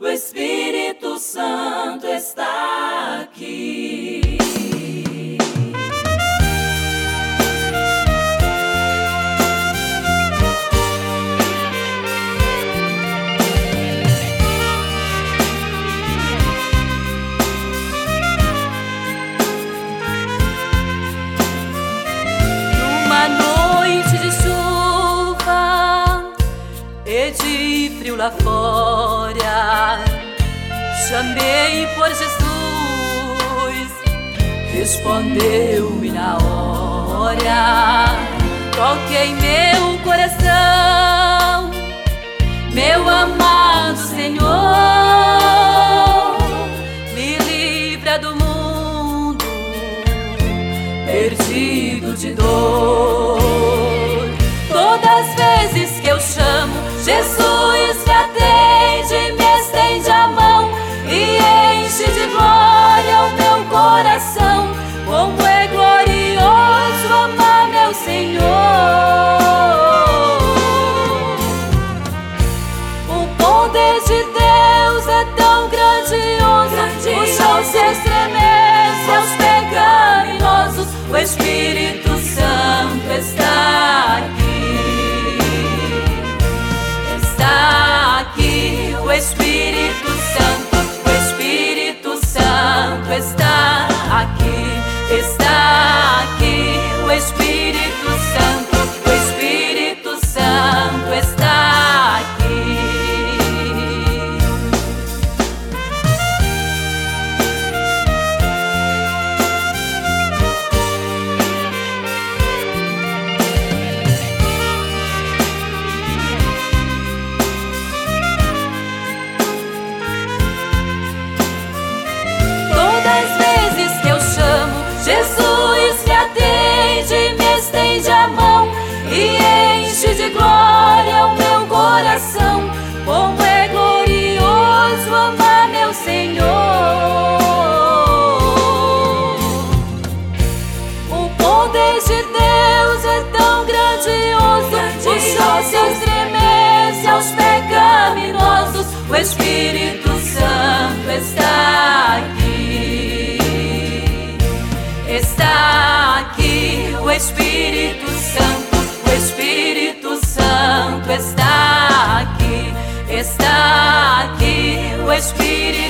O Espírito Santo está aqui. Numa noite de chuva e de frio lá fora, chamei por Jesus, respondeu-me na hora. Toquei meu coração, meu amado Senhor, me livra do mundo perdido de dor. Todas as vezes que eu chamo, Jesus me atende, me estende a mão e enche de glória o meu coração. Como é glorioso amar meu Senhor. O poder de Deus é tão grandioso, o chão se estremece aos pecaminosos. O Espírito Santo está aqui, está aqui. O Espírito Santo, o Espírito Santo está aqui, está aqui. O Espírito Santo, o Espírito Santo está aqui. Jesus me atende, me estende a mão e enche de glória o meu coração. Como é glorioso amar meu Senhor. O poder de Deus é tão grandioso, o sol se estremece aos pecaminosos. O Espírito Santo está aqui, está aqui. O Espírito Santo, o Espírito Santo está aqui, está aqui. O Espírito